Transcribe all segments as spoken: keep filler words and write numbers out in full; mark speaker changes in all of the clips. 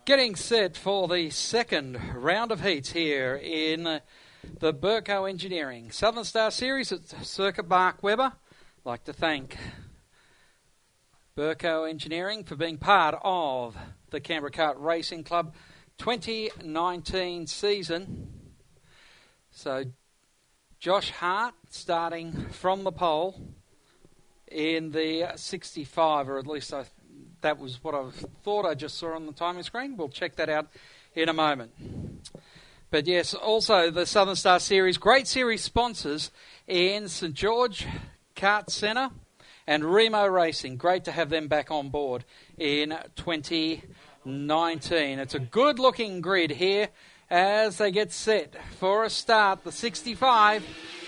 Speaker 1: Getting set for the second round of heats here in the Burco Engineering Southern Star Series at Circuit Mark Webber. I'd like to thank Burco Engineering for being part of the Canberra Kart Racing Club twenty nineteen season. So Josh Hart starting from the pole in the sixty-five, or at least I that was what I thought I just saw on the timing screen. We'll check that out in a moment. But yes, also the Southern Star Series, great series sponsors in St George Kart Centre and Remo Racing. Great to have them back on board in twenty nineteen. It's a good looking grid here as they get set for a start. The sixty-five,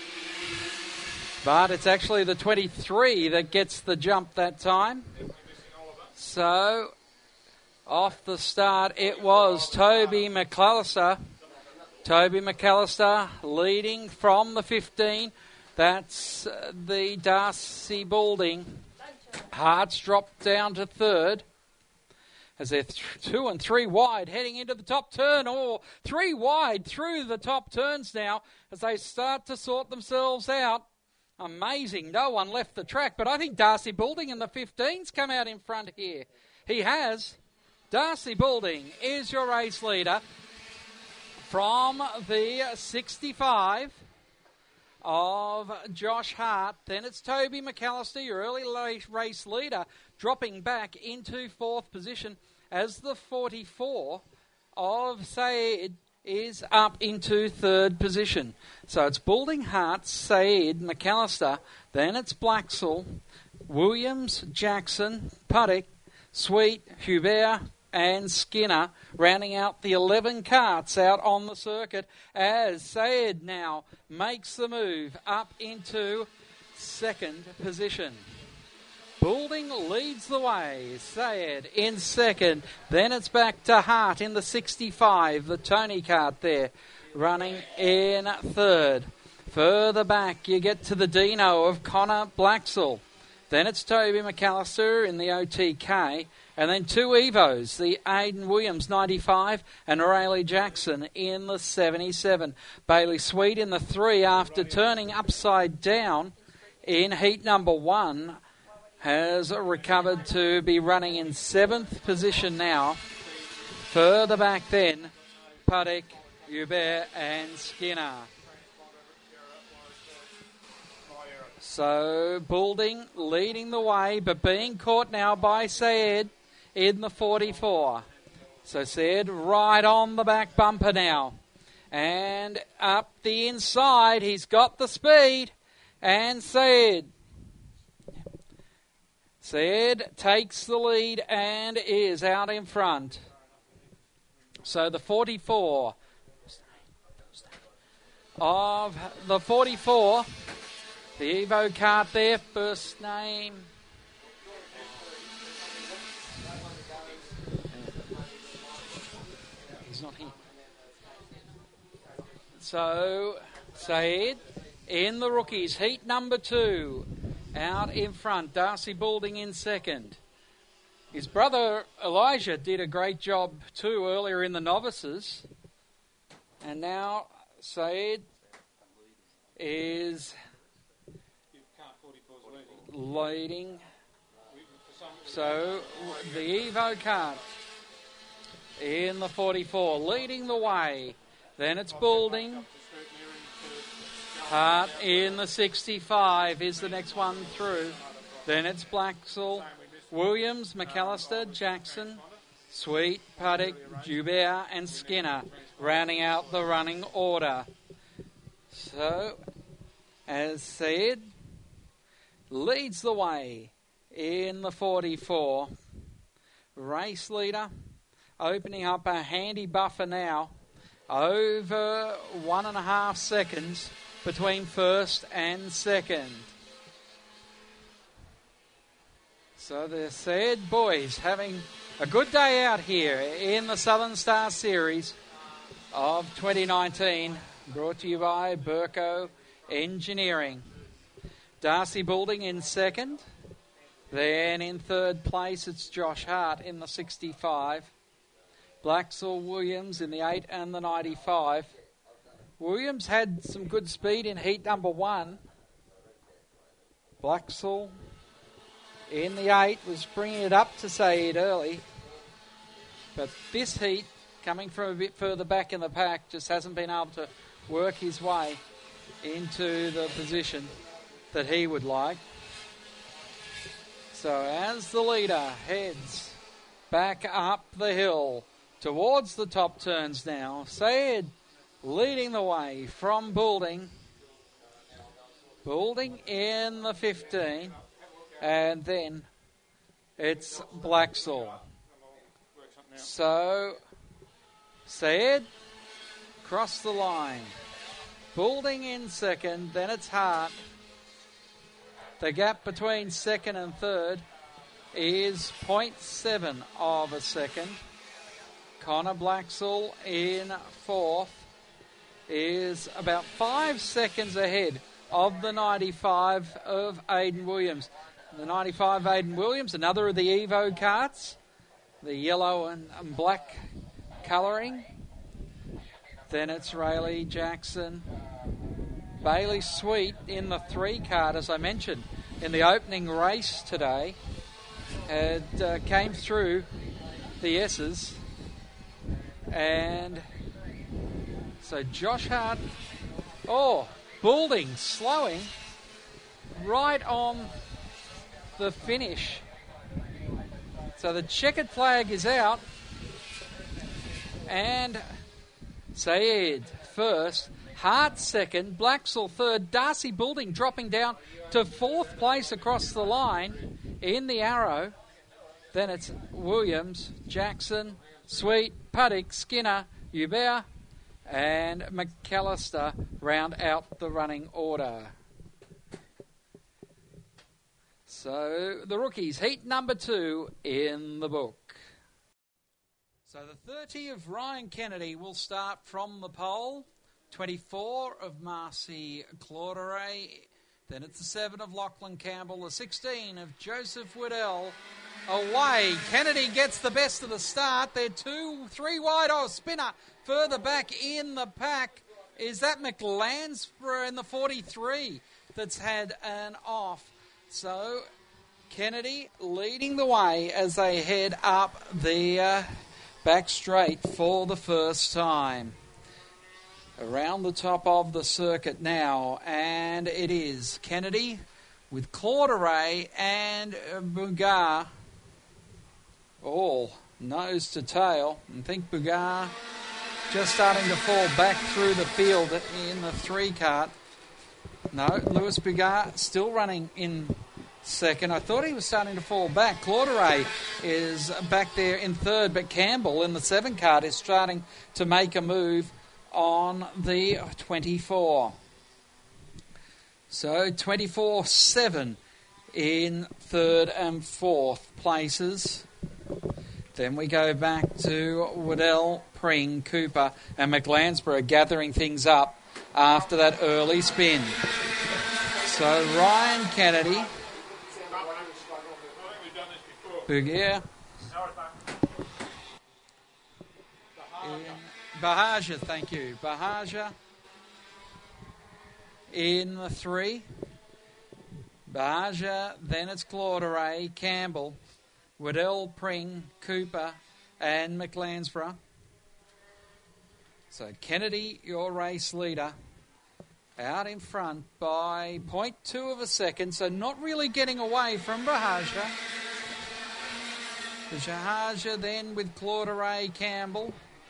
Speaker 1: but it's actually the twenty-three that gets the jump that time. So, off the start, it was Toby McAllister. Toby McAllister leading from the fifteen. That's uh, the Darcy Balding. Hart's dropped down to third as they're th- two and three wide heading into the top turn, or three wide through the top turns now as they start to sort themselves out. Amazing, no one left the track, but I think Darcy Balding in the fifteens come out in front here. He has. Darcy Balding is your race leader from the sixty-five of Josh Hart. Then it's Toby McAllister, your early race leader, dropping back into fourth position as the forty-four of Saeed is up into third position. So it's Balding, Hart, Saeed, McAllister, then it's Blacksall, Williams, Jackson, Puttick, Sweet, Hubert and Skinner rounding out the eleven karts out on the circuit as Saeed now makes the move up into second position. Balding leads the way, Saeed in second, then it's back to Hart in the sixty-five, the Tony kart there, running in third. Further back you get to the Dino of Connor Blacksall, then it's Toby McAllister in the O T K, and then two Evos, the Aidan Williams ninety-five and Rayleigh Jackson in the seventy-seven. Bailey Sweet in the three after turning upside down in heat number one, has recovered to be running in seventh position now. Further back then, Puttick, Hubert and Skinner. So Balding leading the way, but being caught now by Saeed in the forty-four. So Saeed right on the back bumper now. And up the inside, he's got the speed. And Saeed Saeed takes the lead and is out in front. So the forty-four of the forty-four, the Evo kart there, first name. He's not here. So Saeed in the rookies, heat number two. Out in front, Darcy Balding in second. His brother Elijah did a great job too earlier in the novices. And now Saeed is leading. So the Evo kart in the forty-four, leading the way. Then it's Balding. Hart in the sixty-five is the next one through. Then it's Blacksall, Williams, McAllister, Jackson, Sweet, Puttick, Joubert and Skinner rounding out the running order. So, as said, leads the way in the forty-four. Race leader opening up a handy buffer now. Over one and a half seconds between first and second. So the Saeed boys having a good day out here in the Southern Star Series of twenty nineteen, brought to you by Burco Engineering. Darcy Balding in second. Then in third place it's Josh Hart in the sixty-five. Blacksall Williams in the eight and the ninety-five. Williams had some good speed in heat number one. Blacksall in the eight was bringing it up to Saeed early. But this heat, coming from a bit further back in the pack, just hasn't been able to work his way into the position that he would like. So as the leader heads back up the hill towards the top turns now, Saeed leading the way from Boulding. Boulding in the fifteen, and then it's Blacksall. So Saeed cross the line. Boulding in second, then it's Hart. The gap between second and third is zero point seven of a second. Connor Blacksall in fourth is about five seconds ahead of the ninety-five of Aidan Williams. The ninety-five Aidan Williams, another of the Evo carts, the yellow and, and black colouring. Then it's Rayleigh Jackson. Bailey Sweet in the three cart, as I mentioned, in the opening race today, had uh, came through the S's. And so Josh Hart, oh, Boulding slowing right on the finish. So the checkered flag is out. And Saeed first, Hart second, Blacksall third, Darcy Boulding dropping down to fourth place across the line in the arrow. Then it's Williams, Jackson, Sweet, Puddick, Skinner, Hubert, and McAllister round out the running order. So the rookies, heat number two in the book. So the thirty of Ryan Kennedy will start from the pole. twenty-four of Marcy Clauderay. Then it's the seven of Lachlan Campbell. The sixteen of Joseph Waddell. Away. Kennedy gets the best of the start. They're two, three wide. Oh, Spinner further back in the pack. Is that McLansborough in the forty-three that's had an off? So Kennedy leading the way as they head up the uh, back straight for the first time. Around the top of the circuit now, and it is Kennedy with Clauderay and Bugar all nose to tail. I think Bugar just starting to fall back through the field in the three cart. No, Lewis Bugar still running in second. I thought he was starting to fall back. Clauderay is back there in third, but Campbell in the seven cart is starting to make a move on the twenty-four. So twenty-four seven in third and fourth places. Then we go back to Waddell, Pring, Cooper and McLansborough gathering things up after that early spin. So Ryan Kennedy, Bugia, Bahaja, thank you. Bahaja in the three. Bahaja, then it's Clauderay, Campbell, Waddell, Pring, Cooper, and McLansborough. So Kennedy, your race leader, out in front by zero point two of a second, so not really getting away from Bahaja. Bahaja then with Clauderay, Campbell.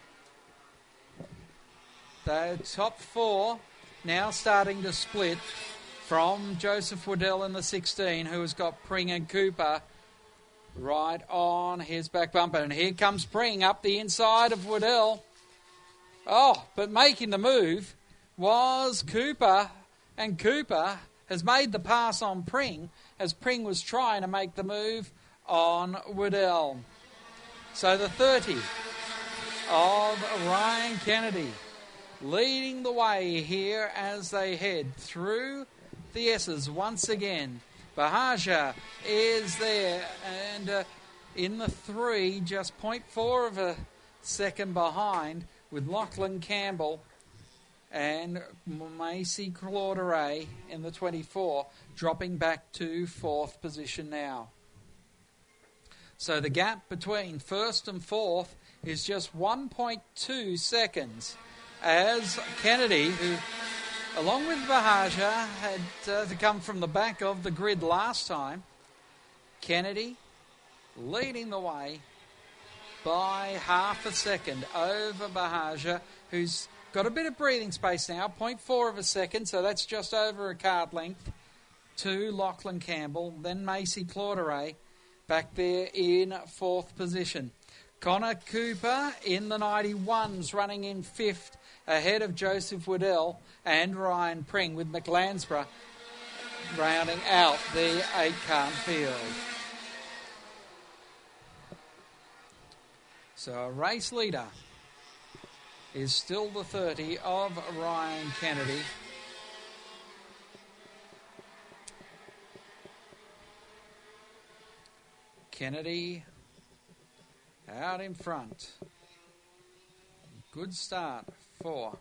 Speaker 1: The top four now starting to split from Joseph Waddell in the sixteen, who has got Pring and Cooper right on his back bumper. And here comes Pring up the inside of Waddell. Oh, but making the move was Cooper, and Cooper has made the pass on Pring as Pring was trying to make the move on Waddell. So the thirty of Ryan Kennedy leading the way here as they head through the S's once again. Bahaja is there, and uh, in the three, just zero point four of a second behind, with Lachlan Campbell and Macy Clauderay in the twenty-four, dropping back to fourth position now. So the gap between first and fourth is just one point two seconds, as Kennedy, who along with Bahaja had uh, to come from the back of the grid last time, Kennedy leading the way by half a second over Bahaja, who's got a bit of breathing space now, zero point four of a second, so that's just over a card length to Lachlan Campbell. Then Macy Clauderay back there in fourth position. Connor Cooper in the ninety-ones running in fifth ahead of Joseph Waddell and Ryan Pring, with McLansborough rounding out the eight-car field. So a race leader is still the thirty of Ryan Kennedy. Kennedy out in front. Good start for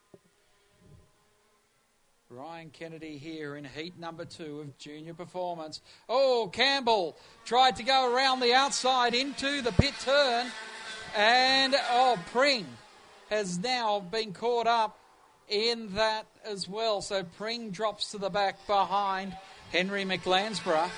Speaker 1: Ryan Kennedy here in heat number two of junior performance. Oh, Campbell tried to go around the outside into the pit turn. And, oh, Pring has now been caught up in that as well. So Pring drops to the back behind Henry McLansborough,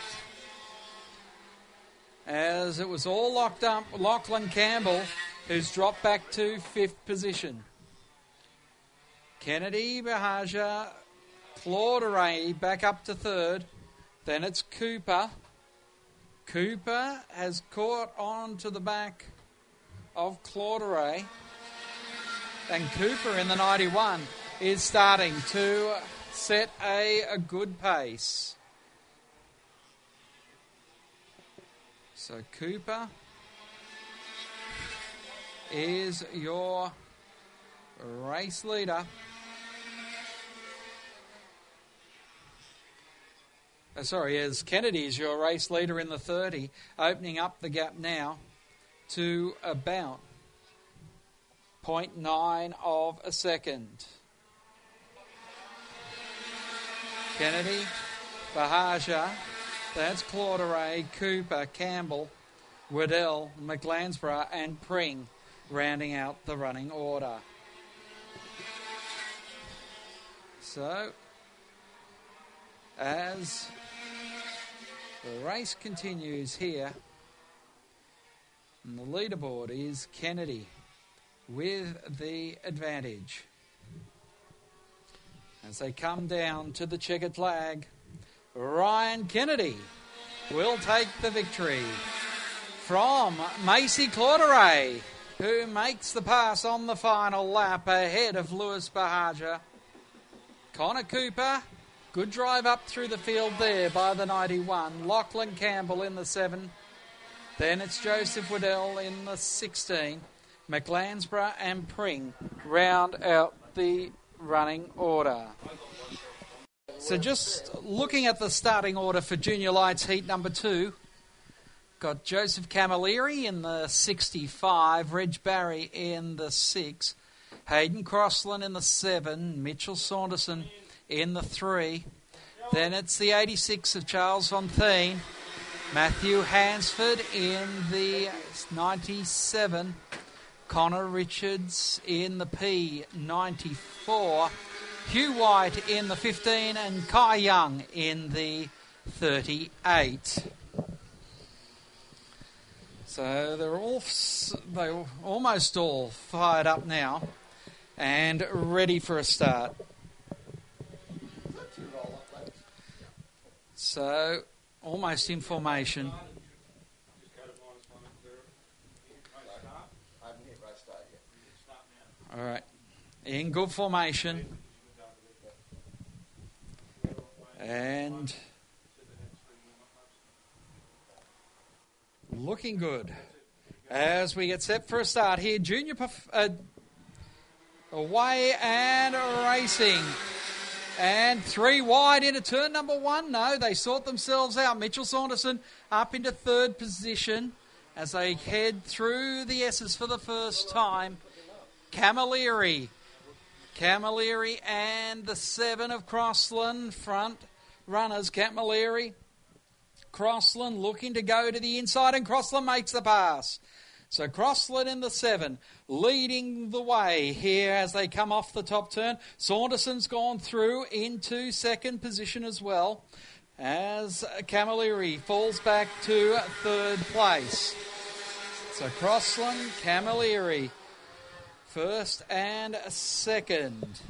Speaker 1: as it was all locked up. Lachlan Campbell, who's dropped back to fifth position. Kennedy, Bahaja, Clauderay back up to third. Then it's Cooper. Cooper has caught on to the back of Clauderay. And Cooper in the ninety-one is starting to set a, a good pace. So Cooper is your race leader. Oh, sorry, as Kennedy is your race leader in the thirty, opening up the gap now to about zero point nine of a second. Kennedy, Bahaja, that's Clauderay, Cooper, Campbell, Waddell, McLansborough and Pring rounding out the running order. So, as the race continues here, and the leaderboard is Kennedy with the advantage. As they come down to the checkered flag, Ryan Kennedy will take the victory from Macy Clauderay, who makes the pass on the final lap ahead of Lewis Bahaja. Connor Cooper, good drive up through the field there by the ninety-one. Lachlan Campbell in the seven. Then it's Joseph Waddell in the sixteen. McLansborough and Pring round out the running order. So just looking at the starting order for Junior Lights heat number two, got Joseph Camilleri in the sixty-five, Reg Barry in the six, Hayden Crossland in the seven, Mitchell Saunderson in the three. Then it's the eighty-six of Charles Fontaine, Matthew Hansford in the ninety-seven, Connor Richards in the P ninety-four, Hugh White in the fifteen and Kai Young in the thirty-eight. So they're all they're almost all fired up now and ready for a start. So almost in formation. All right, in good formation. And looking good as we get set for a start here. Junior perf- uh, away and racing. And three wide into turn number one. No, they sort themselves out. Mitchell Saunderson up into third position. as they head through the S's for the first time. Camilleri. Camilleri and the seven of Crossland, front runners. Camilleri, Crossland looking to go to the inside, and Crossland makes the pass. So Crossland in the seven, leading the way here as they come off the top turn. Saunderson's gone through into second position as well, as Camilleri falls back to third place. So Crossland, Camilleri, first and second.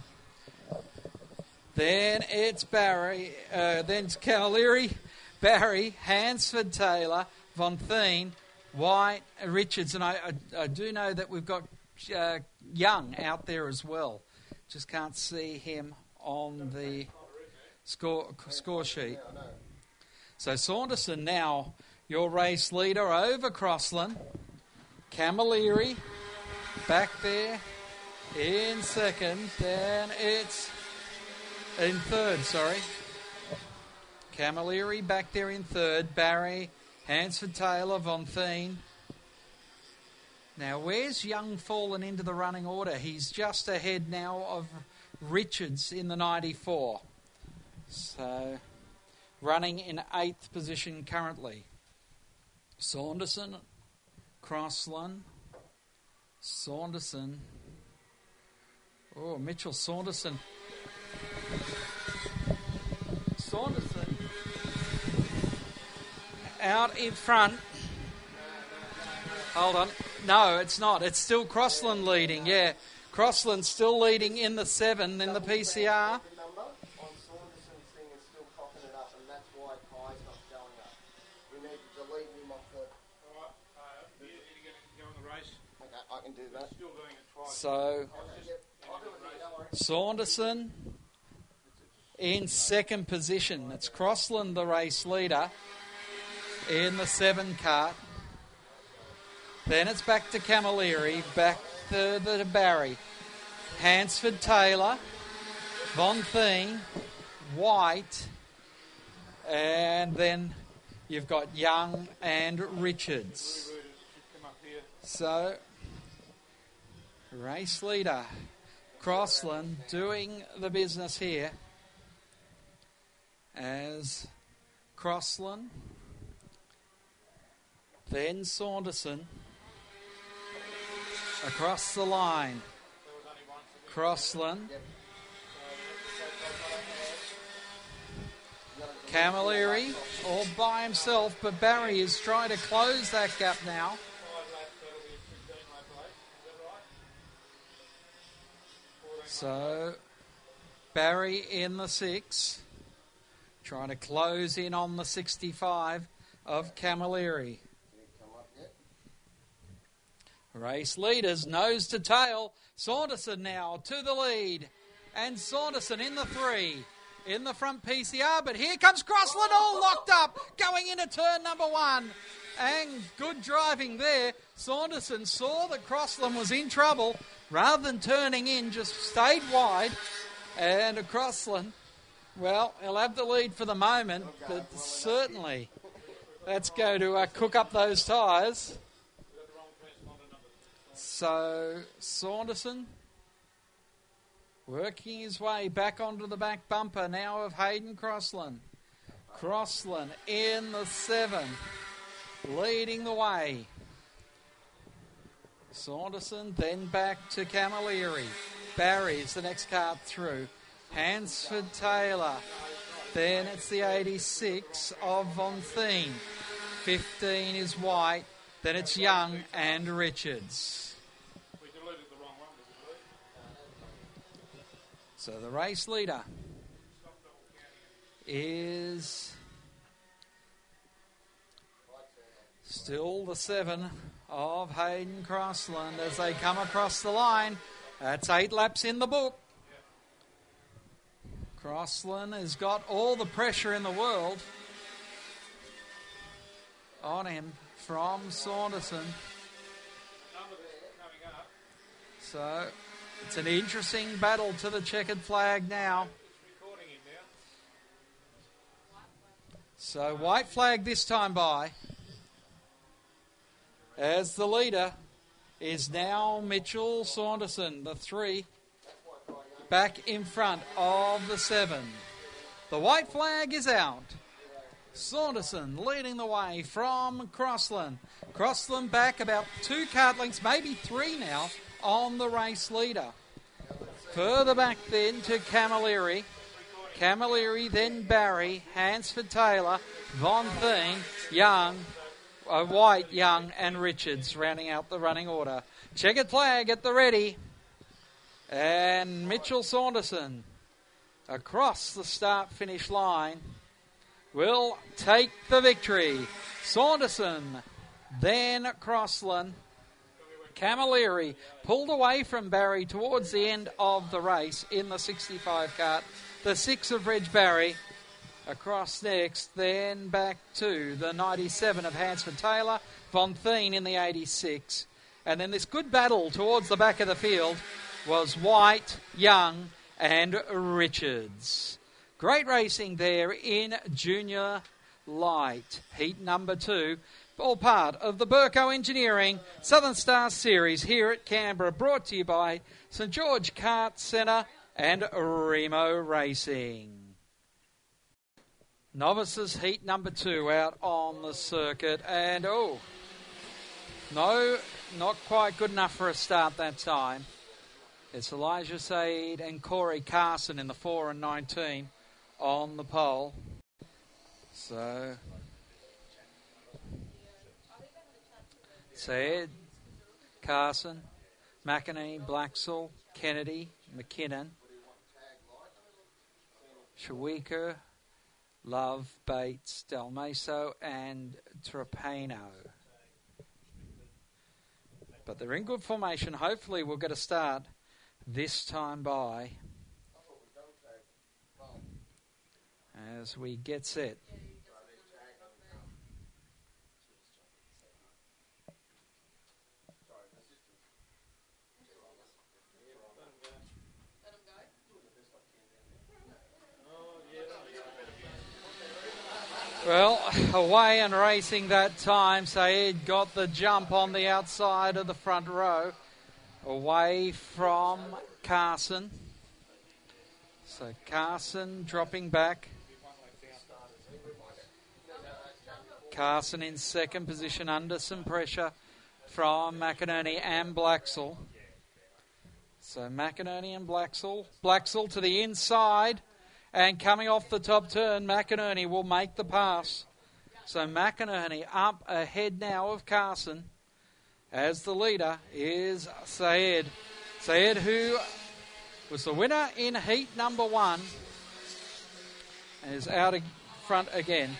Speaker 1: Then it's Barry, uh, then it's Camilleri, Barry, Hansford, Taylor, Von Thien, White, Richards. And I, I, I do know that we've got uh, Young out there as well. Just can't see him on the score, score sheet. So Saunderson now your race leader over Crossland. Camilleri back there in second. Then it's in third, sorry. Camilleri back there in third. Barry, Hansford, Taylor, Von Thien. Now, where's Young fallen into the running order? He's just ahead now of Richards in the ninety-four. So, running in eighth position currently. Saunderson, Crossland, Saunderson. Oh, Mitchell Saunderson. Saunderson out in front. Hold on. No, it's not. It's still Crossland leading. Yeah, Crossland still leading in the seven in the P C R.
Speaker 2: I can do that.
Speaker 1: So, Saunderson in second position. It's Crossland, the race leader, in the seven cart. Then it's back to Camilleri, back to, to Barry. Hansford, Taylor, Von Thien, White, and then you've got Young and Richards. So, race leader, Crossland, doing the business here as Crossland, then Saunderson, across the line, Crossland, Camilleri all by himself, but Barry is trying to close that gap now. So, Barry in the six, trying to close in on the sixty-five of Camilleri. Race leaders, nose to tail. Saunderson now to the lead. And Saunderson in the three, in the front P C R. But here comes Crossland, all locked up, going into turn number one. And good driving there. Saunderson saw that Crossland was in trouble. Rather than turning in, just stayed wide. And Crossland, well, he'll have the lead for the moment, but certainly let's go to uh, cook up those tyres. So, Saunderson working his way back onto the back bumper now of Hayden Crossland. Crossland in the seven, leading the way. Saunderson then back to Camilleri. Barry's the next cart through. Hansford Taylor. Then it's the eighty-six of Von Thien. fifteen is White. Then it's Young and Richards. So the race leader is still the seven of Hayden Crossland as they come across the line. That's eight laps in the book. Crossland has got all the pressure in the world on him from Saunderson. So it's an interesting battle to the checkered flag now. So white flag this time by. as the leader is now Mitchell Saunderson, the three, back in front of the seven. The white flag is out. Saunderson leading the way from Crossland. Crossland back about two cart lengths, maybe three now, on the race leader. Further back then to Camilleri. Camilleri, then Barry, Hansford Taylor, Von Thien, Young, uh, White, Young and Richards rounding out the running order. Checkered flag at the ready. And Mitchell Saunderson across the start-finish line will take the victory. Saunderson, then Crossland. Camilleri pulled away from Barry towards the end of the race in the sixty-five cart. The six of Reg Barry across next, then back to the ninety-seven of Hansford Taylor, Von Thien in the eighty-six. And then this good battle towards the back of the field was White, Young and Richards. Great racing there in Junior Light, heat number two. All part of the Burko Engineering Southern Star Series here at Canberra, brought to you by St George Kart Centre and Remo Racing. Novices heat number two out on the circuit, and oh, no, not quite good enough for a start that time. It's Elijah Said and Corey Carson in the four and nineteen on the pole. So Said, Carson, McInerney, Blacksall, Kennedy, McKinnon, Shawika, Love, Bates, Dalmaso and Trapano. But they're in good formation. Hopefully we'll get a start this time by as we get set. Well, away and racing that time. Said got the jump on the outside of the front row, away from Carson. So Carson dropping back. Carson in second position under some pressure from McInerney and Blacksall. So McInerney and Blacksall. Blacksall to the inside. And coming off the top turn, McInerney will make the pass. So McInerney up ahead now of Carson. As the leader is Said. Said, who was the winner in heat number one, and is out in front again.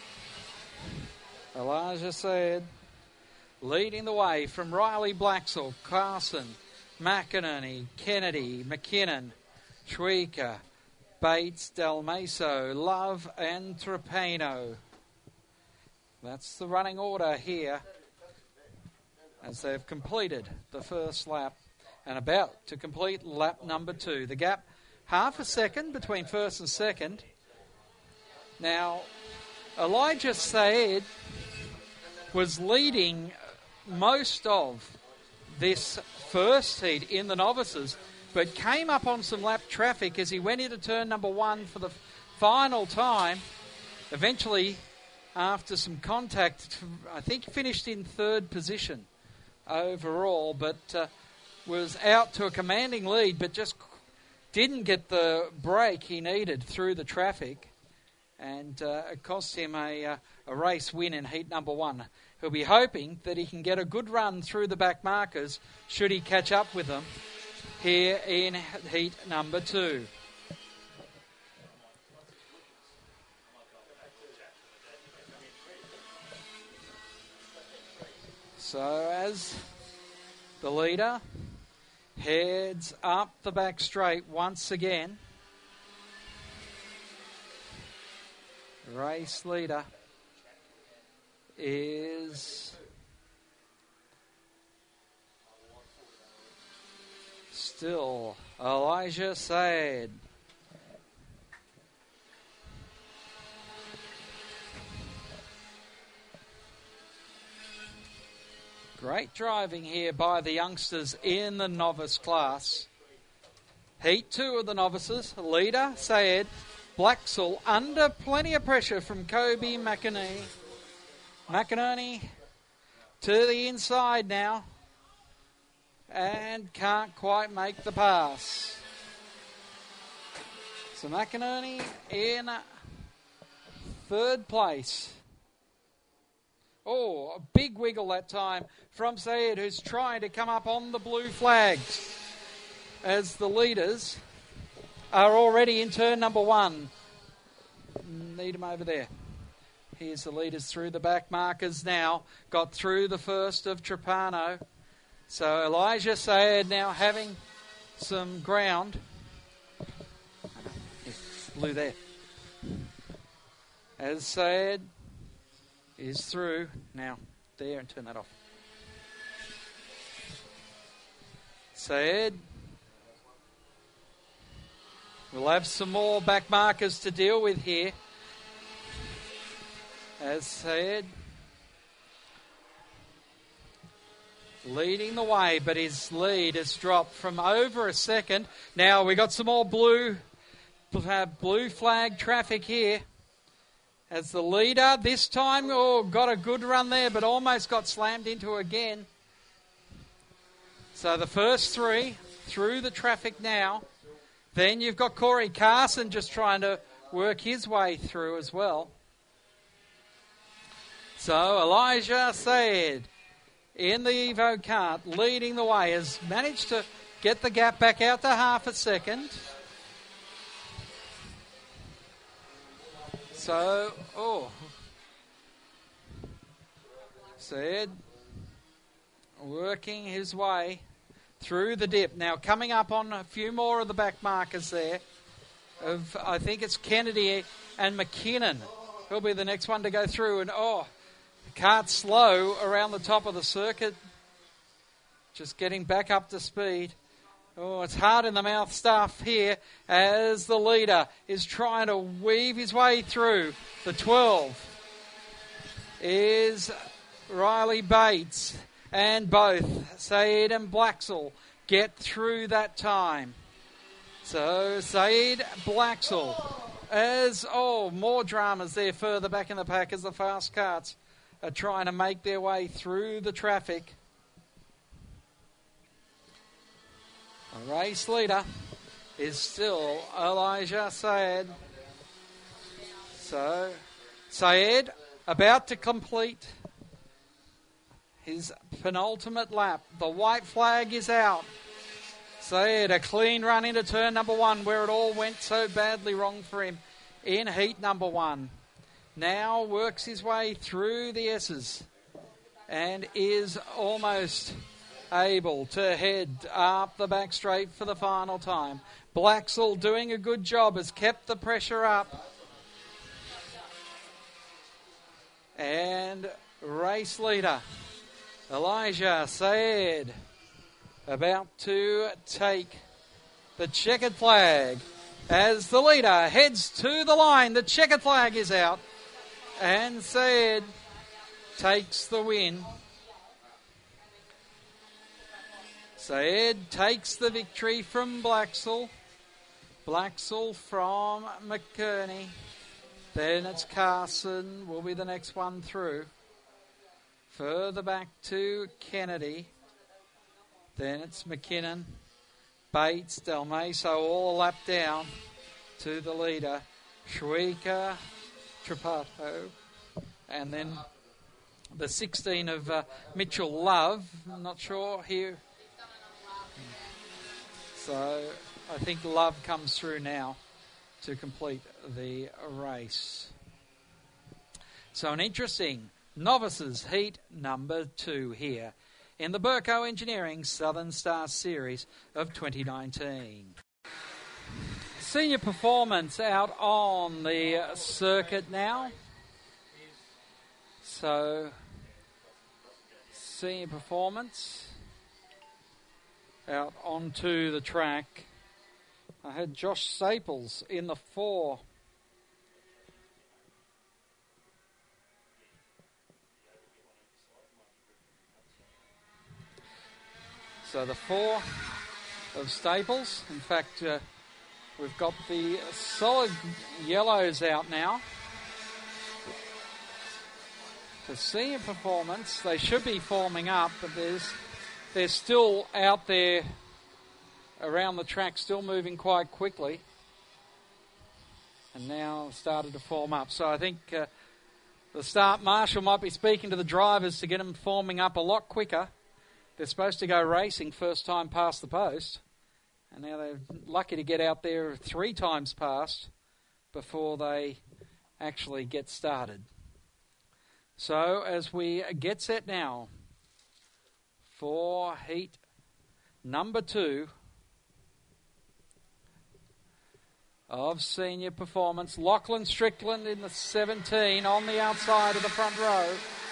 Speaker 1: Elijah Said leading the way from Riley Blacksall, Carson, McInerney, Kennedy, McKinnon, Schweika, Bates, Dalmaso, Love and Trapano. That's the running order here as they've completed the first lap and about to complete lap number two. The gap half a second between first and second. Now, Elijah Said was leading most of this first heat in the novices, but came up on some lap traffic as he went into turn number one for the final time. Eventually, after some contact, I think he finished in third position overall, but uh, was out to a commanding lead, but just didn't get the break he needed through the traffic. And uh, it cost him a, uh, a race win in heat number one. He'll be hoping that he can get a good run through the back markers should he catch up with them here in heat number two. So as the leader heads up the back straight once again, race leader is still Elijah Said. Great driving here by the youngsters in the novice class. Heat two of the novices. Leader, Sayed Blacksall, under plenty of pressure from Kobe McInerney. McInerney to the inside now. And can't quite make the pass. So McInerney in third place. Oh, a big wiggle that time from Sayed, who's trying to come up on the blue flags as the leaders are already in turn number one. Need him over there. Here's the leaders through the back markers now. Got through the first of Trapano. So Elijah Sayed now having some ground. Blue there. As Sayed is through now. There, and turn that off. Sayed. We'll have some more back markers to deal with here. As Sayed leading the way, but his lead has dropped from over a second. Now we got some more blue, uh, blue flag traffic here. As the leader this time, oh, got a good run there, but almost got slammed into again. So the first three through the traffic now. Then you've got Corey Carson just trying to work his way through as well. So Elijah Sayed in the Evo cart leading the way has managed to get the gap back out to half a second. So, oh, Sayed working his way through the dip. Now coming up on a few more of the back markers there. Of I think it's Kennedy and McKinnon. He'll be the next one to go through. And oh, the cart's slow around the top of the circuit. Just getting back up to speed. Oh, it's hard in the mouth stuff here as the leader is trying to weave his way through. The twelve is Riley Bates, and both Sayed and Blacksall get through that time. So Sayed Blacksall as, oh, more dramas there further back in the pack as the fast carts are trying to make their way through the traffic. The race leader is still Elijah Sayed. So, Sayed about to complete his penultimate lap. The white flag is out. Sayed, a clean run into turn number one where it all went so badly wrong for him in heat number one. Now works his way through the S's and is almost able to head up the back straight for the final time. Blacksall doing a good job, has kept the pressure up. And race leader Elijah Sayed about to take the checkered flag as the leader heads to the line. The checkered flag is out and Sayed takes the win. Sayed takes the victory from Blacksall. Blacksall from McKerney. Then it's Carson will be the next one through. Further back to Kennedy. Then it's McKinnon. Bates, Del Meso all a lap down to the leader. Schweika, Trapato. And then the sixteen of uh, Mitchell Love. I'm not sure here. So I think Love comes through now to complete the race. So an interesting novices heat number two here in the Burco Engineering Southern Star Series of twenty nineteen. Senior performance out on the circuit now. So senior performance out onto the track. I had Josh Staples in the four. So the four of Staples. In fact, uh, we've got the solid yellows out now. To senior performance, they should be forming up, but there's they're still out there around the track, still moving quite quickly. And now started to form up. So I think uh, the start marshal might be speaking to the drivers to get them forming up a lot quicker. They're supposed to go racing first time past the post. And now they're lucky to get out there three times past before they actually get started. So as we get set now for heat number two of senior performance, Lachlan Strickland in the seventeen on the outside of the front row.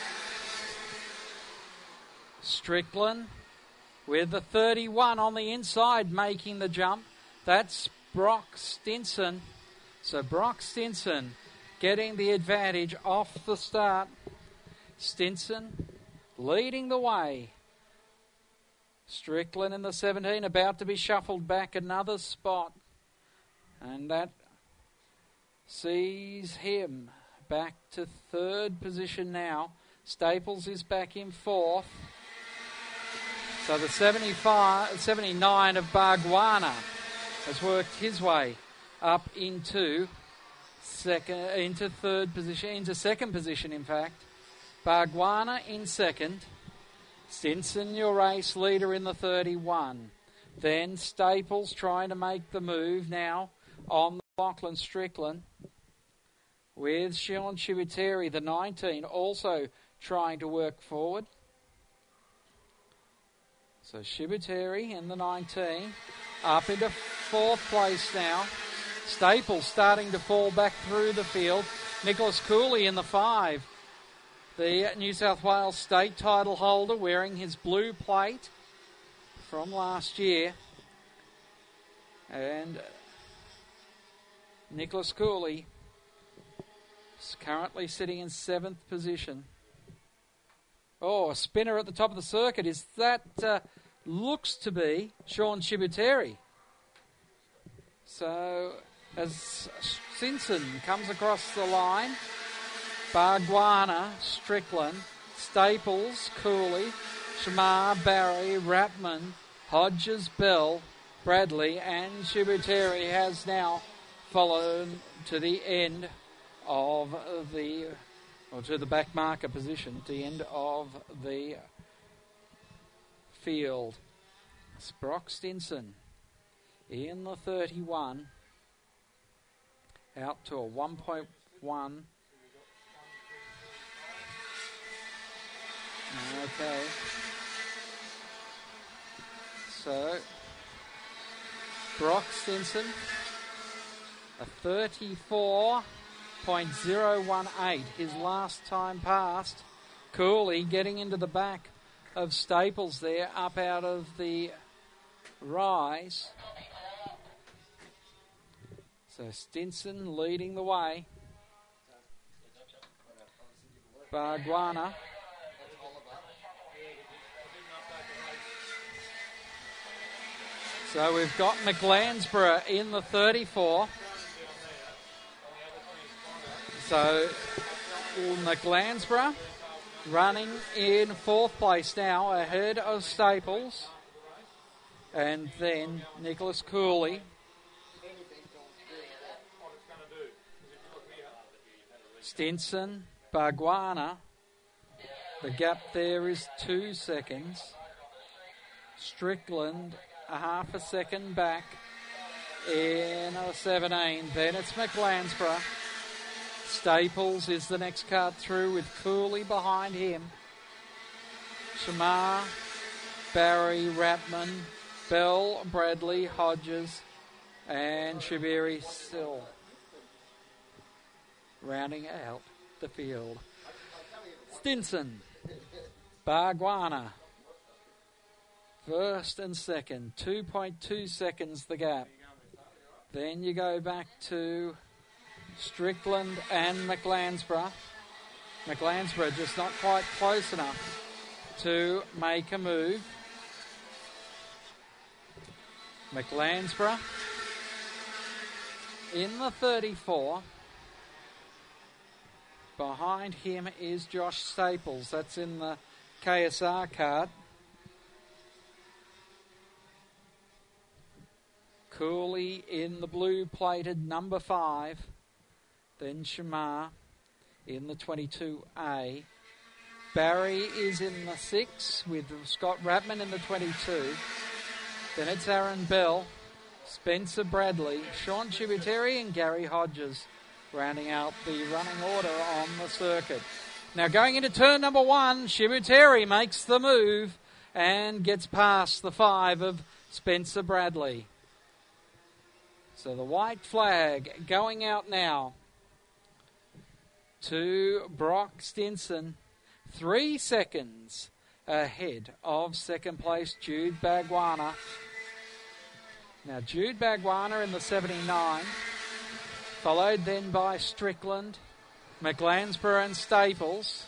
Speaker 1: Strickland with the thirty-one on the inside making the jump. That's Brock Stinson. So Brock Stinson getting the advantage off the start. Stinson leading the way. Strickland in the seventeen about to be shuffled back another spot. And that sees him back to third position now. Staples is back in fourth. So the seventy-five, seventy-nine of Bargwanna has worked his way up into second, into third position, into second position in fact. Bargwanna in second. Stinson, your race leader in the thirty-one. Then Staples trying to make the move now on Lachlan Strickland. With Sean Shibuteri, the nineteen, also trying to work forward. So Shibuteri in the nineteen. Up into fourth place now. Staples starting to fall back through the field. Nicholas Cooley in the five. The New South Wales state title holder wearing his blue plate from last year. And Nicholas Cooley is currently sitting in seventh position. Oh, a spinner at the top of the circuit. Is that uh, looks to be Sean Shibuteri. So as Stinson comes across the line, Bargwanna, Strickland, Staples, Cooley, Shamar, Barry, Rapman, Hodges, Bell, Bradley, and Shibuteri has now followed to the end of the, or to the back marker position, the end of the field. It's Brock Stinson in the thirty-one, out to a one point one. Okay. So, Brock Stinson, a thirty-four point oh one eight, his last time past. Cooley getting into the back of Staples there, up out of the rise. So Stinson leading the way. Bargwanna. So we've got McLansborough in the thirty-four. So McLansborough running in fourth place now, ahead of Staples. And then Nicholas Cooley. Stinson, Bargwanna. The gap there is two seconds. Strickland a half a second back in a seventeen. Then it's McLansborough. Staples is the next card through with Cooley behind him. Shamar, Barry, Rapman, Bell, Bradley, Hodges, and Shibuteri still rounding out the field. Stinson, Bargwanna, first and second, two point two seconds the gap. Then you go back to Strickland and McLansborough. McLansborough just not quite close enough to make a move. McLansborough in the thirty-four. Behind him is Josh Staples. That's in the K S R card. Cooley in the blue-plated number five. Then Shamar in the twenty-two A. Barry is in the six with Scott Ratman in the twenty-two. Then it's Aaron Bell, Spencer Bradley, Sean Chibuteri and Gary Hodges rounding out the running order on the circuit. Now going into turn number one, Chibuteri makes the move and gets past the five of Spencer Bradley. So the white flag going out now to Brock Stinson, three seconds ahead of second place Jude Bagwana. Now Jude Bagwana in the seventy-nine, followed then by Strickland, McLansborough and Staples.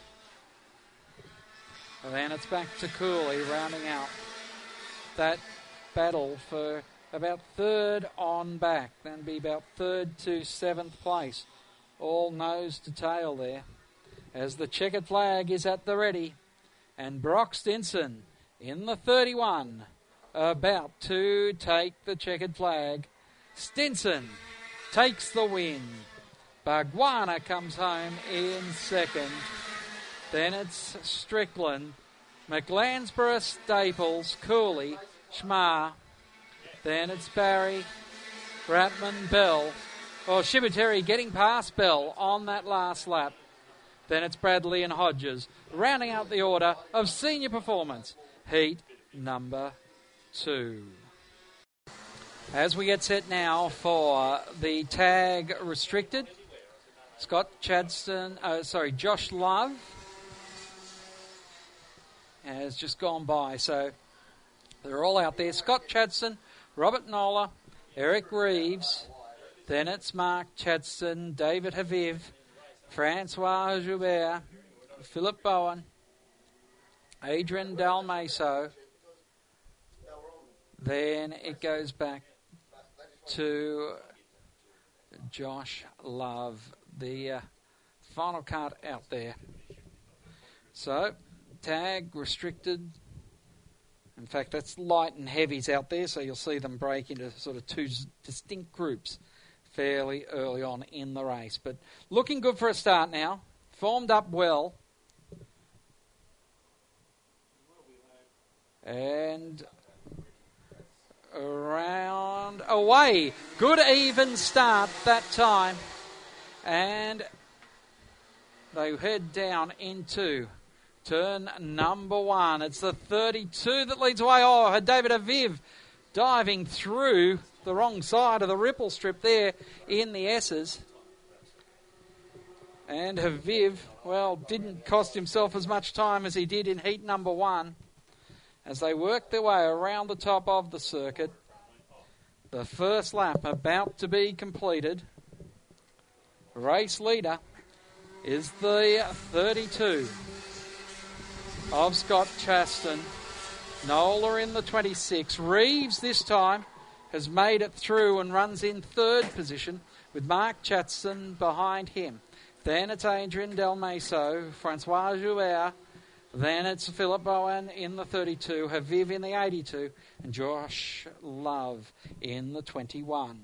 Speaker 1: And then it's back to Cooley rounding out that battle for about third on back. Then be about third to seventh place. All nose to tail there as the checkered flag is at the ready. And Brock Stinson in the thirty-one, about to take the checkered flag. Stinson takes the win. Bagwana comes home in second. Then it's Strickland, McLansborough, Staples, Cooley, Schmar. Then it's Barry, Ratman, Bell. Oh, Chibuteri getting past Bell on that last lap. Then it's Bradley and Hodges, rounding out the order of senior performance, heat number two. As we get set now for the tag restricted, Scott Chadston, uh, sorry, Josh Love has just gone by. So they're all out there. Scott Chadston, Robert Nola, Eric Reeves. Then it's Mark Chadston, David Haviv, Francois Joubert, Philip Bowen, Adrian Dalmaso. Then it goes back to Josh Love, the uh, final card out there. So, tag restricted. In fact, that's light and heavies out there, so you'll see them break into sort of two distinct groups fairly early on in the race. But looking good for a start now. Formed up well. And around away. Good even start that time. And they head down into turn number one. It's the thirty-two that leads away. Oh, David Aviv diving through the wrong side of the ripple strip there in the S's. And Haviv, well, didn't cost himself as much time as he did in heat number one as they worked their way around the top of the circuit. The first lap about to be completed. Race leader is the thirty-two of Scott Chadston. Nola in the twenty-six. Reeves this time has made it through and runs in third position with Mark Chadston behind him. Then it's Adrian Dalmaso, Francois Joubert. Then it's Philip Bowen in the thirty-two, Haviv in the eighty-two, and Josh Love in the twenty-one.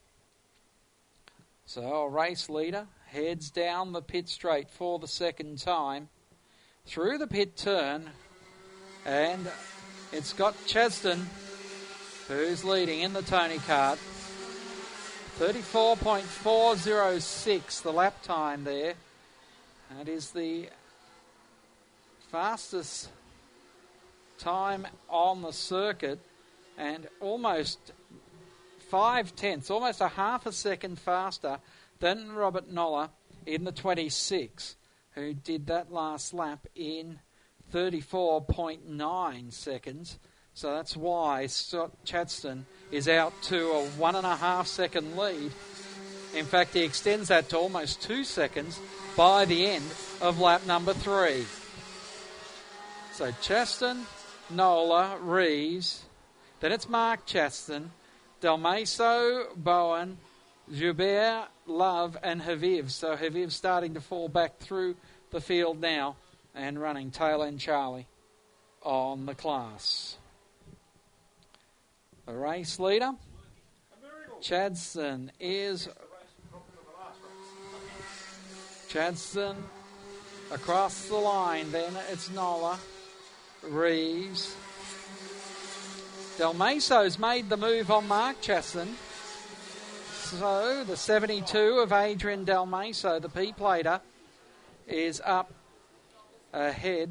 Speaker 1: So a race leader heads down the pit straight for the second time through the pit turn, and it's Scott Chadston who's leading in the Tony Kart. thirty-four point four oh six the lap time there. That is the fastest time on the circuit, and almost five tenths, almost a half a second faster than Robert Nola in the twenty-six, who did that last lap in thirty-four point nine seconds. So that's why Scott Chadston is out to a one and a half second lead. In fact, he extends that to almost two seconds by the end of lap number three. So Chadston, Nola, Reeves, then it's Mark Chadston, Delmeso, Bowen, Joubert, Love and Haviv. So Haviv starting to fall back through the field now and running tail end Charlie on the class. The race leader, Chadson, is Chadson across the line. Then it's Nola, Reeves. Delmeso's made the move on Mark Chasson. So the seventy-two of Adrian Delmeso, the P-plater, is up ahead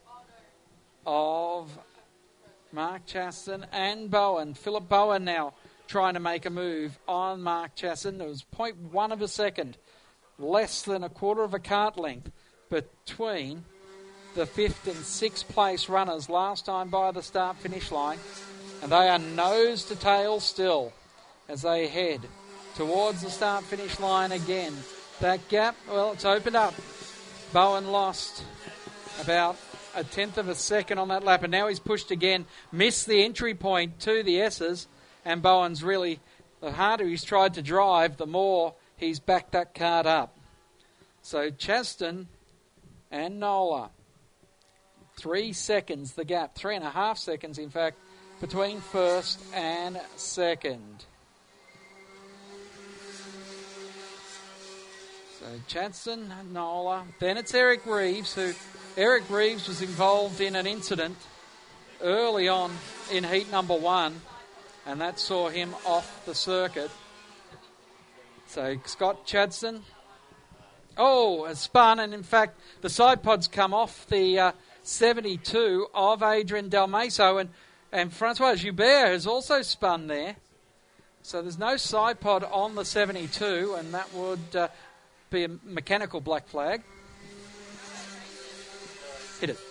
Speaker 1: of Mark Chasson and Bowen. Philip Bowen now trying to make a move on Mark Chasson. There was zero point one of a second, less than a quarter of a cart length between the fifth and sixth place runners last time by the start-finish line. And they are nose to tail still as they head towards the start-finish line again. That gap, well, it's opened up. Bowen lost about a tenth of a second on that lap, and now he's pushed again, missed the entry point to the S's, and Bowen's really, the harder he's tried to drive, the more he's backed that cart up. So Chaston and Nola, three seconds the gap, three and a half seconds in fact, between first and second. So Chadson, Nola, then it's Eric Reeves, who Eric Reeves was involved in an incident early on in heat number one, and that saw him off the circuit. So Scott Chadson, oh, has spun, and in fact the side pod's come off the uh, seventy-two of Adrian Delmeso, and, and Francois Joubert has also spun there. So there's no side pod on the seventy-two, and that would uh, be a mechanical black flag. Hit it.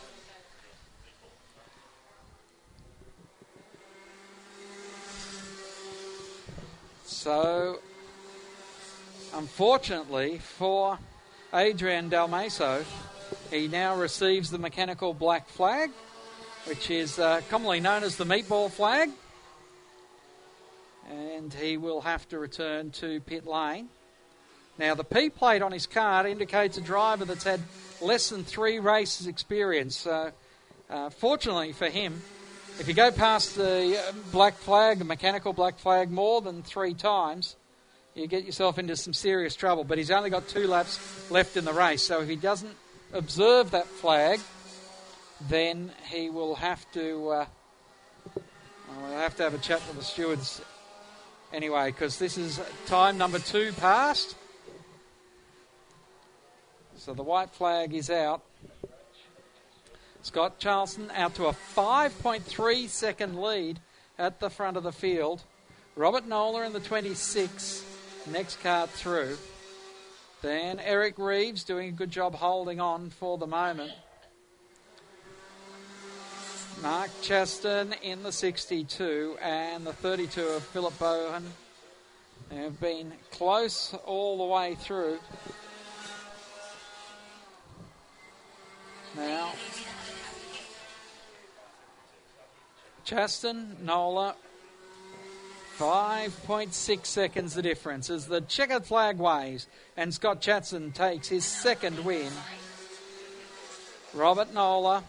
Speaker 1: So, unfortunately for Adrian Delmeso, he now receives the mechanical black flag, which is uh, commonly known as the meatball flag. And he will have to return to pit lane. Now, the P plate on his card indicates a driver that's had less than three races experience. So, uh, fortunately for him, if you go past the black flag, the mechanical black flag, more than three times, you get yourself into some serious trouble. But he's only got two laps left in the race. So if he doesn't observe that flag, then he will have to, uh, we'll have to have a chat with the stewards anyway, because this is time number two past. So the white flag is out. Scott Charleston out to a five point three second lead at the front of the field. Robert Nola in the twenty-six, next cart through. Then Eric Reeves doing a good job holding on for the moment. Mark Chaston in the sixty-two and the thirty-two of Philip Bowen. They have been close all the way through. Now, Chaston, Nola, five point six seconds the difference as the checkered flag waves and Scott Chadson takes his second win. Robert Nola.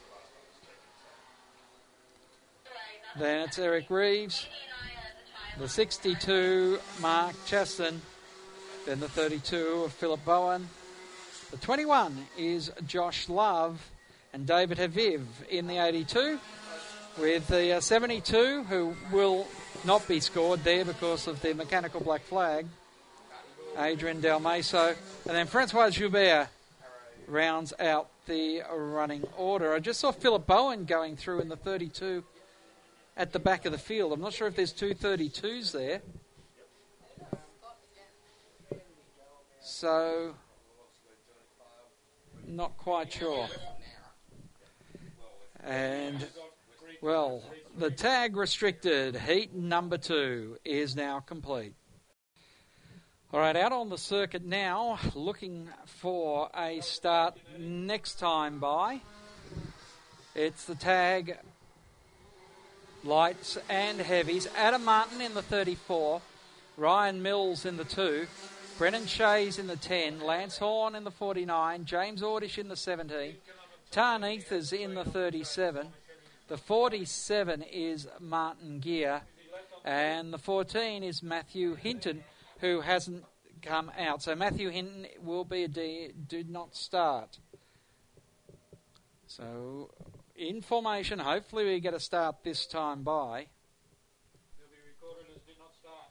Speaker 1: Then it's Eric Reeves. The sixty-two, Mark Chaston. Then the thirty-two of Philip Bowen. The twenty-one is Josh Love and David Haviv in the eighty-two. With the uh, seventy-two, who will not be scored there because of the mechanical black flag, Adrian Delmeso. And then Francois Joubert rounds out the running order. I just saw Philip Bowen going through in the thirty-two at the back of the field. I'm not sure if there's two thirty-twos there. So, not quite sure. And, well, the tag restricted heat number two is now complete. All right, out on the circuit now, looking for a start next time by. It's the tag lights and heavies. Adam Martin in the thirty-four, Ryan Mills in the two, Brennan Shays in the ten, Lance Horn in the forty-nine, James Ordish in the seventeen, Tarn Ethers in the thirty-seven, the forty-seven is Martin Gear, and the fourteen is Matthew Hinton, who hasn't come out. So Matthew Hinton will be a D, did not start. So in formation, hopefully we get a start this time by.
Speaker 3: He'll be recorded as did not start.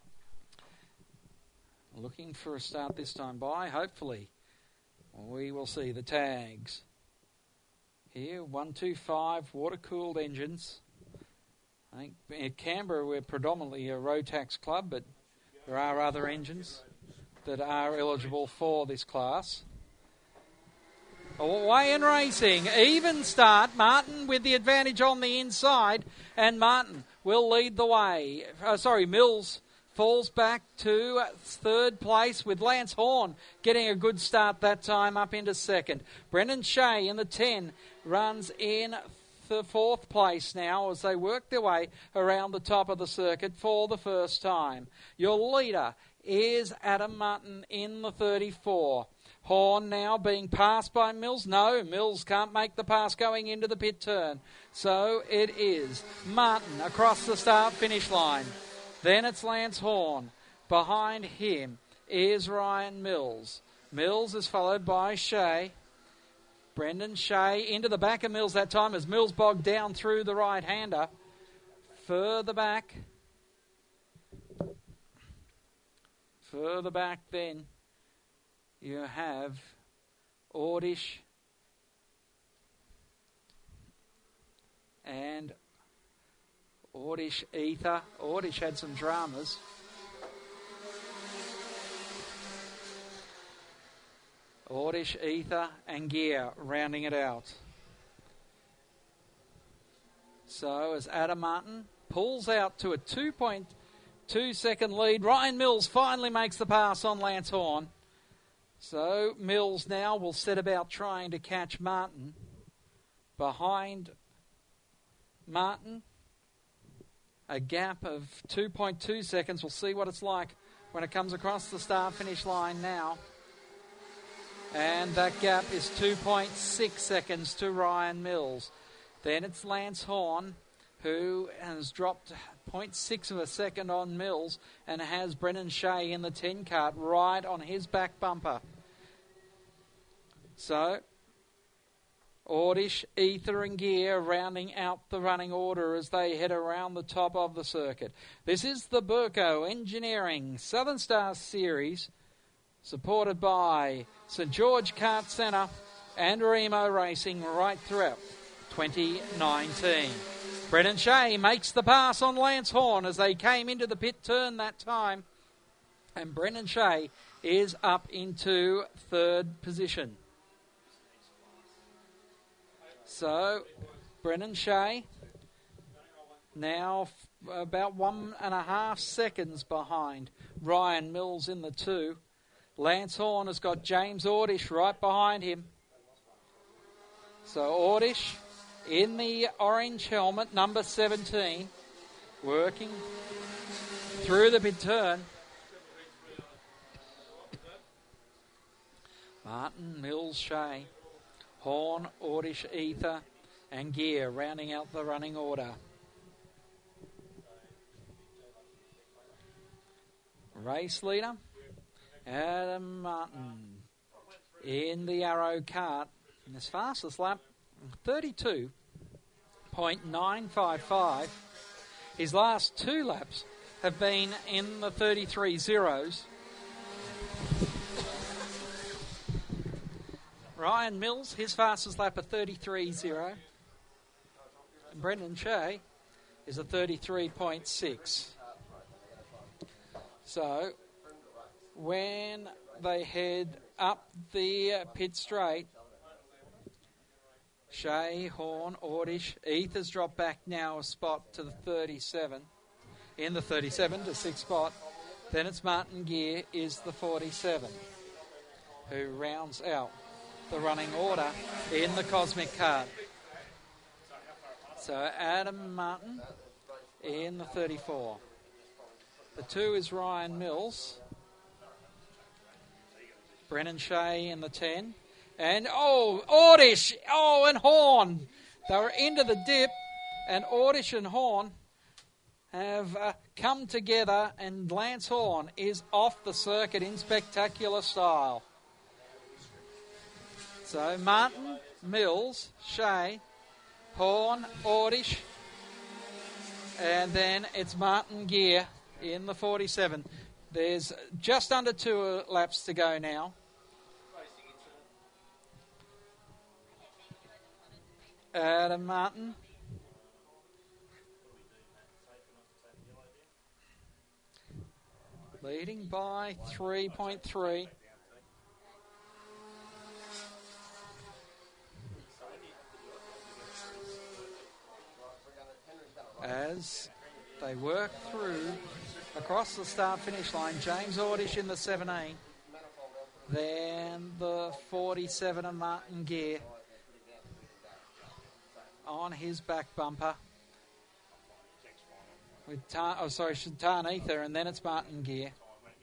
Speaker 1: Looking for a start this time by, hopefully. We will see the tags. Here, one two five water-cooled engines. I think in Canberra we're predominantly a Rotax club, but there are other engines that are eligible for this class. Away and racing, even start. Martin with the advantage on the inside, and Martin will lead the way. Uh, sorry, Mills falls back to third place with Lance Horn getting a good start that time up into second. Brendan Shea in the ten runs in the fourth place now as they work their way around the top of the circuit for the first time. Your leader is Adam Martin in the thirty-four. Horn now being passed by Mills. No, Mills can't make the pass going into the pit turn. So it is Martin across the start-finish line. Then it's Lance Horn. Behind him is Ryan Mills. Mills is followed by Shea. Brendan Shea into the back of Mills that time as Mills bogged down through the right-hander. Further back. Further back then, you have Ordish and Ordish Ether. Ordish had some dramas. Ordish, Ether and Gear rounding it out. So as Adam Martin pulls out to a two point two second lead, Ryan Mills finally makes the pass on Lance Horn. So Mills now will set about trying to catch Martin. Behind Martin, a gap of two point two seconds. We'll see what it's like when it comes across the start-finish line now. And that gap is two point six seconds to Ryan Mills. Then it's Lance Horn, who has dropped zero point six of a second on Mills and has Brennan Shea in the ten cart right on his back bumper. So, Ordish, Ether and Gear rounding out the running order as they head around the top of the circuit. This is the Burco Engineering Southern Star Series, supported by St George Kart Centre and Remo Racing right throughout twenty nineteen. Brennan Shea makes the pass on Lance Horn as they came into the pit turn that time. And Brennan Shea is up into third position. So, Brennan Shea now f- about one and a half seconds behind Ryan Mills in the two. Lance Horn has got James Ordish right behind him. So Ordish in the orange helmet, number seventeen, working through the pit turn. Martin, Mills, Shea, Horn, Ordish, Ether and Gear rounding out the running order. Race leader, Adam Martin in the Arrow kart in his fastest lap, thirty-two point nine five five. His last two laps have been in the thirty-three zeros. Ryan Mills, his fastest lap a thirty-three zero. And Brendan Shea is a thirty-three point six. So, when they head up the pit straight, Shea, Horn, Ordish, Ether's dropped back now a spot to the thirty-seven. In the thirty-seven to sixth spot. Then it's Martin Gear is the forty-seven, who rounds out the running order in the Cosmic Kart. So Adam Martin in the thirty-four. The two is Ryan Mills. Brennan Shea in the ten. And, oh, Ordish, oh, and Horn. They were into the dip, and Ordish and Horn have uh, come together, and Lance Horn is off the circuit in spectacular style. So Martin, Mills, Shea, Horn, Ordish, and then it's Martin Gear in the forty-seven. There's just under two laps to go now. Adam Martin. Leading by three point three. As they work through across the start-finish line, James Ordish in the seventeen. Then the forty-seven of Martin Gear on his back bumper. With Tar- oh, sorry, Tarnitha, and then it's Martin Gear.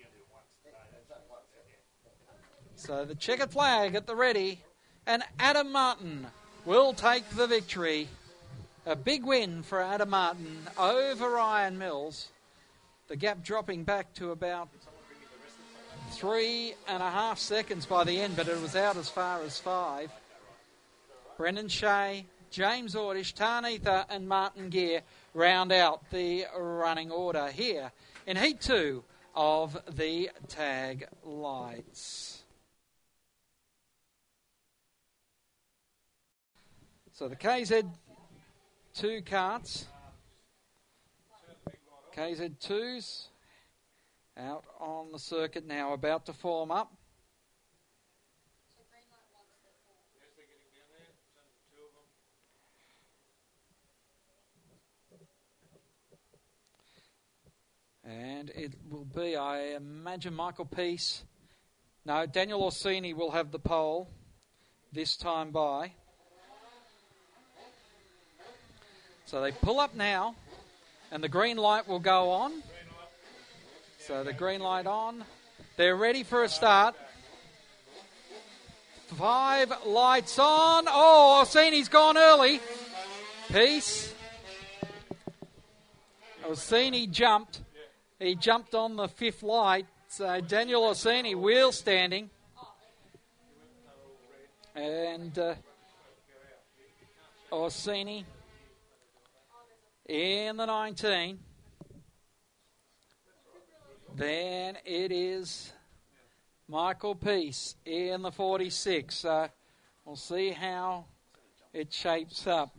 Speaker 1: So the checkered flag at the ready, and Adam Martin will take the victory. A big win for Adam Martin over Ryan Mills. The gap dropping back to about three and a half seconds by the end, but it was out as far as five. Brendan Shea, James Ordish, Tarnitha and Martin Gear round out the running order here in Heat two of the Tag Lights. So the K Z two carts, K Z twos out on the circuit now, about to form up. And it will be, I imagine, Michael Peace. No, Daniel Orsini will have the pole this time by. So they pull up now, and the green light will go on. So the green light on. They're ready for a start. Five lights on. Oh, Orsini's gone early. Peace. Orsini jumped. He jumped on the fifth light. So Daniel Orsini wheel standing. And uh, Orsini in the nineteen. Then it is Michael Peace in the forty-six. So we'll see how it shapes up.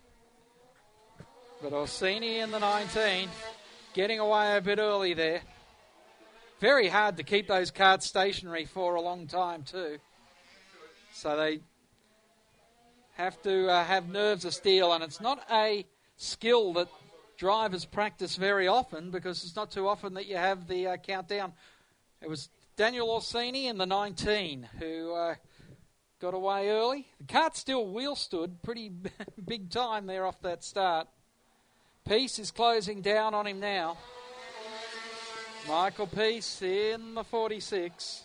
Speaker 1: But Orsini in the nineteen. Getting away a bit early there. Very hard to keep those carts stationary for a long time too. So they have to uh, have nerves of steel, and it's not a skill that drivers practice very often, because it's not too often that you have the uh, countdown. It was Daniel Orsini in the nineteen who uh, got away early. The cart still wheel stood pretty big time there off that start. Peace is closing down on him now. Michael Peace in the forty-six.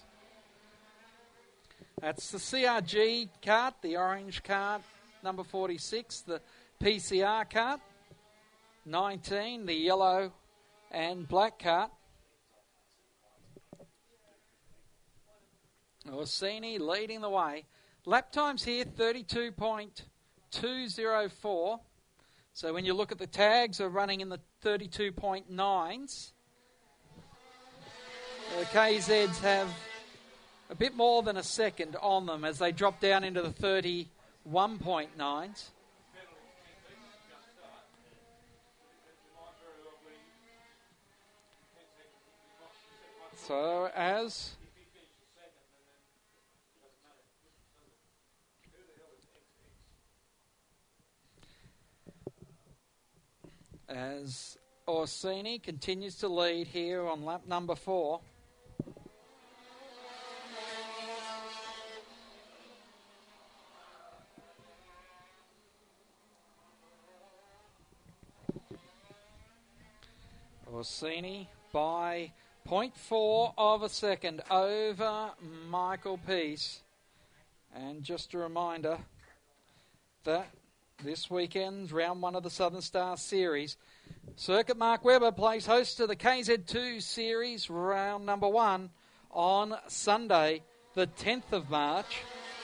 Speaker 1: That's the C R G cart, the orange cart, number forty-six. The P C R cart, nineteen, the yellow and black cart. Orsini leading the way. Lap times here, thirty-two point two oh four. So when you look at the tags, are running in the thirty-two point nines. The K Zs have a bit more than a second on them as they drop down into the thirty-one point nines. So as as Orsini continues to lead here on lap number four. Orsini by point four of a second over Michael Peace. And just a reminder that this weekend's round one of the Southern Star Series, Circuit Mark Webber plays host to the K Z two Series round number one on Sunday, the tenth of March.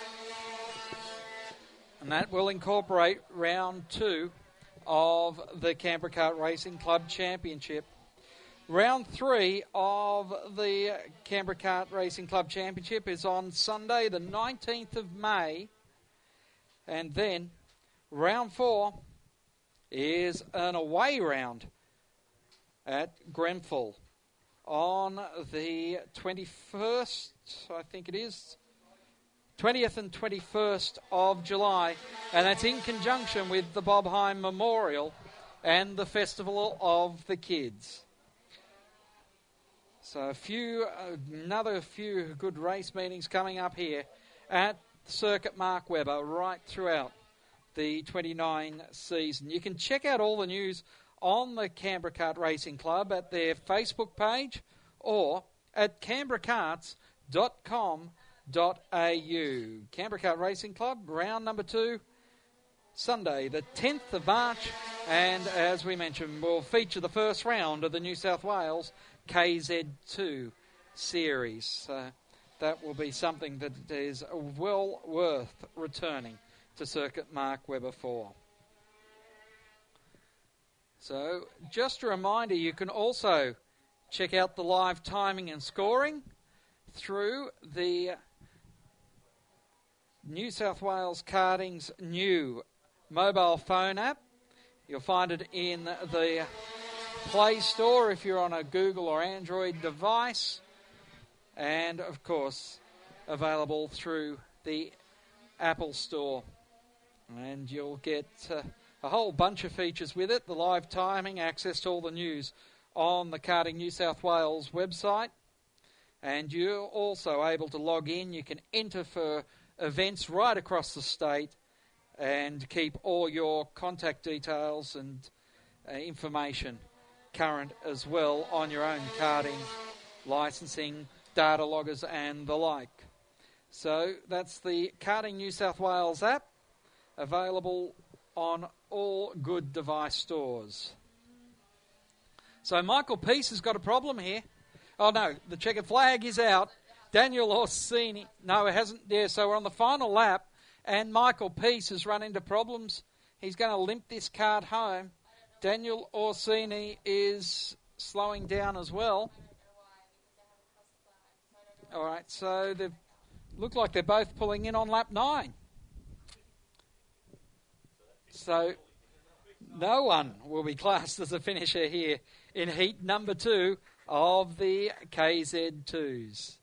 Speaker 1: And that will incorporate round two of the Canberra Kart Racing Club Championship. Round three of the Canberra Kart Racing Club Championship is on Sunday, the nineteenth of May. And then round four is an away round at Grenfell on the twenty-first, I think it is, twentieth and twenty-first of July. And that's in conjunction with the Bob Hine Memorial and the Festival of the Kids. So a few, another few good race meetings coming up here at Circuit Mark Webber right throughout the twenty-nine season. You can check out all the news on the Canberra Kart Racing Club at their Facebook page or at canberra karts dot com dot a u. Canberra Kart Racing Club, round number two, Sunday the tenth of March, and as we mentioned, we'll feature the first round of the New South Wales K Z two Series. Uh, that will be something that is well worth returning to Circuit Mark Webber for. So, just a reminder, you can also check out the live timing and scoring through the New South Wales Karting's new mobile phone app. You'll find it in the Play Store if you're on a Google or Android device, and of course available through the Apple Store. And you'll get uh, a whole bunch of features with it, the live timing, access to all the news on the Karting New South Wales website, and you're also able to log in. You can enter for events right across the state and keep all your contact details and uh, information current as well on your own karting, licensing, data loggers and the like. So that's the Karting New South Wales app, available on all good device stores. So Michael Peace has got a problem here. Oh no, the checkered flag is out. Daniel Orsini, no it hasn't, yeah, so we're on the final lap and Michael Peace has run into problems. He's going to limp this kart home. Daniel Orsini is slowing down as well. All right, so they look like they're both pulling in on lap nine. So no one will be classed as a finisher here in heat number two of the K Z twos.